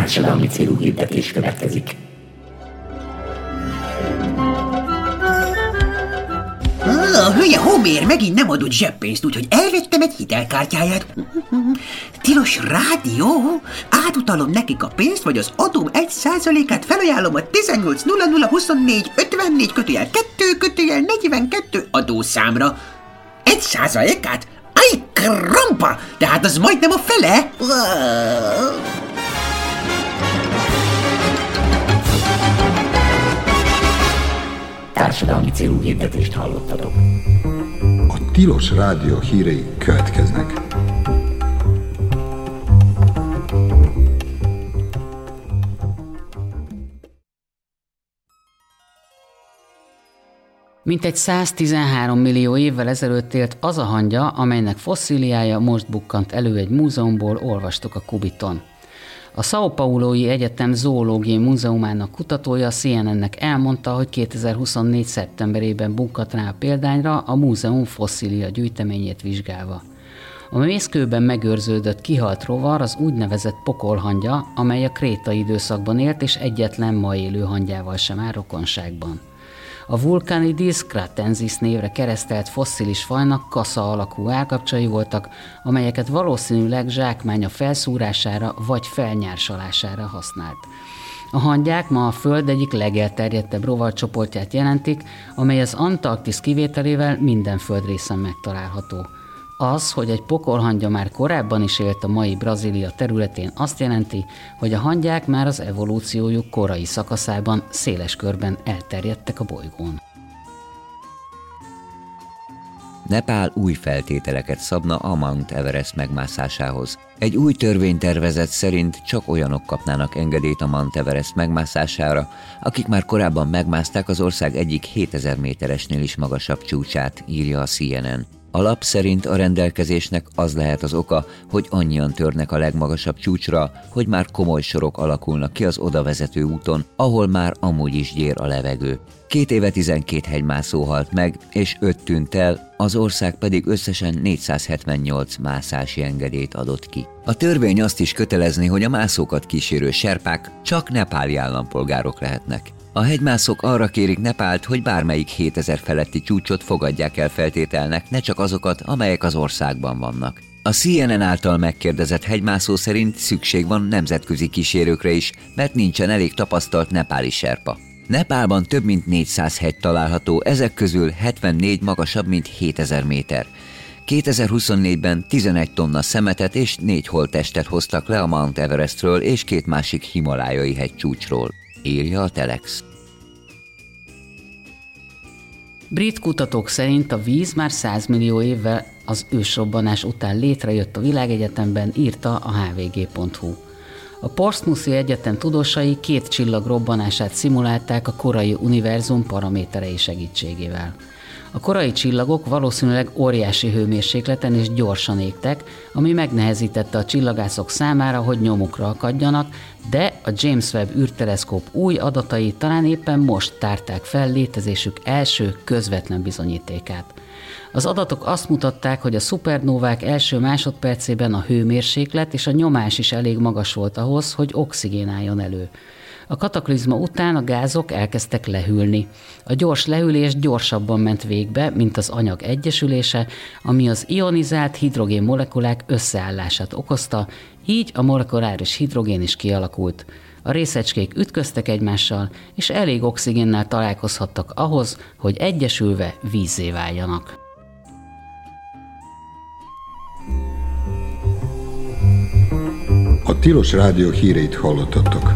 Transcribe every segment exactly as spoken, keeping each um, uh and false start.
Társadalmi célú hirdetés következik. A hülye Homér megint nem adott zseppénzt, úgyhogy elvettem egy hitelkártyáját. Tilos rádió? Átutalom nekik a pénzt, vagy az adóm egy százalékát felajánlom a tizennyolc nulla nulla huszonnégy ötvennégy kötőjel kettő kötőjel negyvenkettő adószámra. Egy százalékát? Aj, krampa! Tehát az majdnem a fele? Társadalmi célú hirdetést hallottatok. A Tilos Rádió hírei következnek. Mintegy száztizenhárom millió évvel ezelőtt élt az a hangya, amelynek fosszíliája most bukkant elő egy múzeumból, olvastuk a Kubiton. A São Paulói Egyetem Zoológiai Múzeumának kutatója a C N N-nek elmondta, hogy kétezer-huszonnégy. szeptemberében bukkant rá a példányra a múzeum fosszília gyűjteményét vizsgálva. A mészkőben megőrződött kihalt rovar az úgynevezett pokolhangya, amely a krétai időszakban élt és egyetlen ma élő hangyával sem áll rokonságban. A Vulcanidis cratensis névre keresztelt fosszilis fajnak kasza alakú állkapcsai voltak, amelyeket valószínűleg zsákmánya felszúrására vagy felnyársalására használt. A hangyák ma a Föld egyik legelterjedtebb rovarcsoportját jelentik, amely az Antarktisz kivételével minden földrészen megtalálható. Az, hogy egy pokolhangya már korábban is élt a mai Brazília területén, azt jelenti, hogy a hangyák már az evolúciójuk korai szakaszában széles körben elterjedtek a bolygón. Nepál új feltételeket szabna a Mount Everest megmászásához. Egy új törvénytervezet szerint csak olyanok kapnának engedélyt a Mount Everest megmászására, akik már korábban megmászták az ország egyik hétezer méteresnél is magasabb csúcsát, írja a C N N. A lap szerint a rendelkezésnek az lehet az oka, hogy annyian törnek a legmagasabb csúcsra, hogy már komoly sorok alakulnak ki az oda vezető úton, ahol már amúgy is gyér a levegő. Két éve tizenkét hegymászó halt meg, és öt tűnt el, az ország pedig összesen négyszázhetvennyolc mászási engedélyt adott ki. A törvény azt is kötelezni, hogy a mászókat kísérő serpák csak nepáli állampolgárok lehetnek. A hegymászók arra kérik Nepált, hogy bármelyik hétezer feletti csúcsot fogadják el feltételnek, ne csak azokat, amelyek az országban vannak. A C N N által megkérdezett hegymászó szerint szükség van nemzetközi kísérőkre is, mert nincsen elég tapasztalt nepáli serpa. Nepálban több mint négyszáz hegy található, ezek közül hetvennégy magasabb, mint hétezer méter. kétezer-huszonnégyben tizenegy tonna szemetet és négy holttestet hoztak le a Mount Everestről és két másik himalájai hegycsúcsról, írja a Telex. Brit kutatók szerint a víz már száz millió évvel az ősrobbanás után létrejött a világegyetemben, írta a H V G pont H U. A Portsmouthi Egyetem tudósai két csillag robbanását szimulálták a korai univerzum paraméterei segítségével. A korai csillagok valószínűleg óriási hőmérsékleten és gyorsan égtek, ami megnehezítette a csillagászok számára, hogy nyomukra akadjanak, de a James Webb űrteleszkóp új adatai talán éppen most tárták fel létezésük első közvetlen bizonyítékát. Az adatok azt mutatták, hogy a szupernóvák első másodpercében a hőmérséklet és a nyomás is elég magas volt ahhoz, hogy oxigén álljon elő. A kataklizma után a gázok elkezdtek lehűlni. A gyors lehűlés gyorsabban ment végbe, mint az anyag egyesülése, ami az ionizált hidrogén molekulák összeállását okozta, így a molekuláris hidrogén is kialakult. A részecskék ütköztek egymással, és elég oxigénnel találkozhattak ahhoz, hogy egyesülve vízzé váljanak. A Tilos Rádió híreit hallottatok.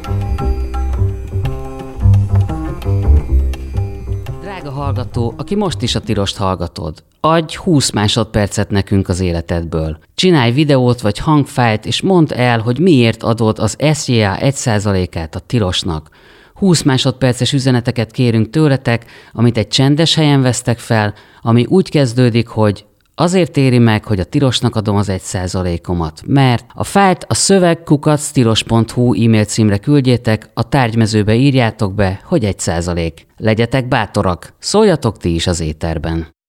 Drága hallgató, aki most is a Tilost hallgatod, adj húsz másodpercet nekünk az életedből. Csinálj videót vagy hangfájlt, és mondd el, hogy miért adod az S J A egy százalékát a Tilosnak. húsz másodperces üzeneteket kérünk tőletek, amit egy csendes helyen vesztek fel, ami úgy kezdődik, hogy azért éri meg, hogy a Tilosnak adom az egy százalékomat, mert a fájlt a szöveg kukac tilos pont hu e-mail címre küldjétek, a tárgymezőbe írjátok be, hogy egy százalék. Legyetek bátorak, szóljatok ti is az éterben.